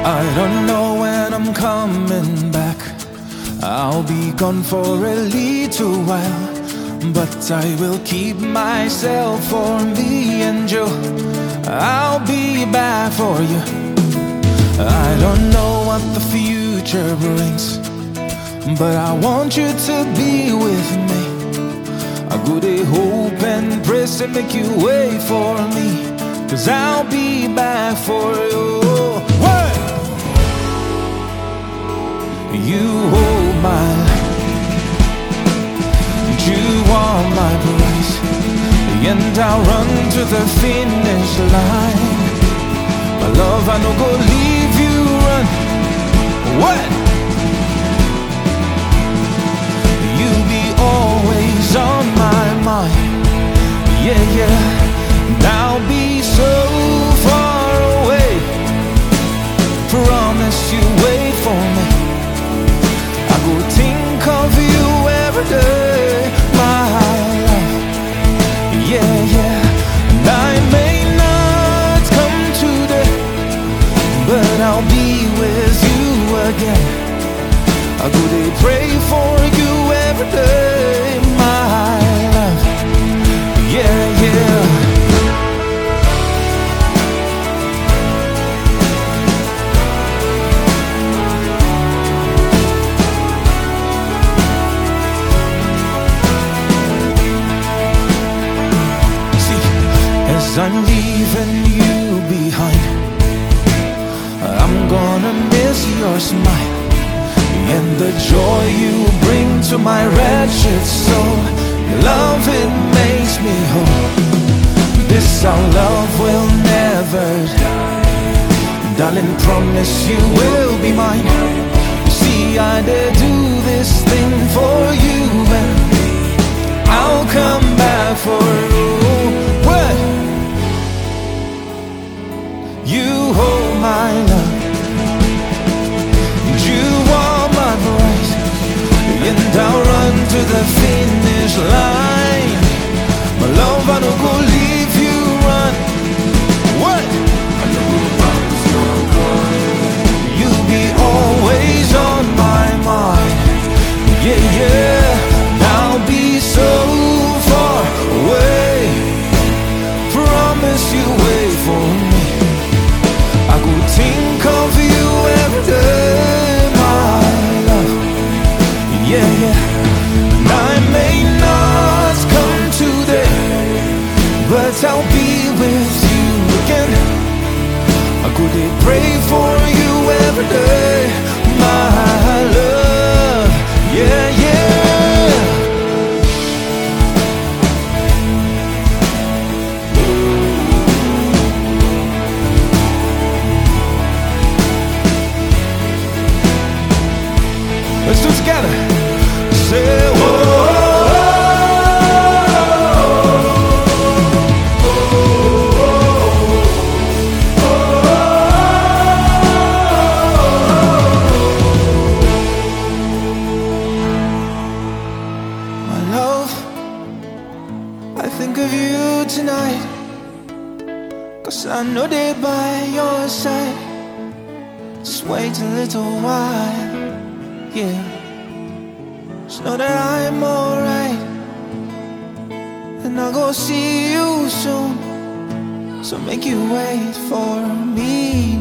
I don't know when I'm coming back. I'll be gone for a little while, but I will keep myself for me and you. I'll be back for you. I don't know what the future brings, but I want you to be with me. I go to hope and pray to make you wait for me, 'cause I'll be back for you. What? You hold my life, you are my prize, and I'll run to the finish line. My love, I no go leave you run. What? You be always on my mind. Yeah, yeah. And I'll be so far away. Promise you wait for me. I go think of you every day, my love. Yeah, yeah. And I may not come today, but I'll be with you again. I go to pray for you every day, my love. Yeah, yeah. As I'm leaving you behind, I'm gonna miss your smile and the joy you bring to my wretched soul. Your love, it makes me whole. This our love will never die. Darling, promise you will be mine. You see, I did do this thing for you, and I'll come back for you. What? You hold my love, you are my prize, and I'll run to the finish line. My love, I don't go leave you run. What? I know promise you're gone. You'll be always on my mind. Yeah, yeah. I'll be so far away. Promise you wait for me. I go think of you every day, my love. Yeah, yeah. And I may not come today, but I'll be with you again. I go to pray for you every day, my love. Yeah, yeah. Let's do it together. Say, whoa. My love, I think of you tonight, 'cause I know they're by your side. Just wait a little while. Yeah, just know that I'm alright, and I'll go see you soon. So make you wait for me.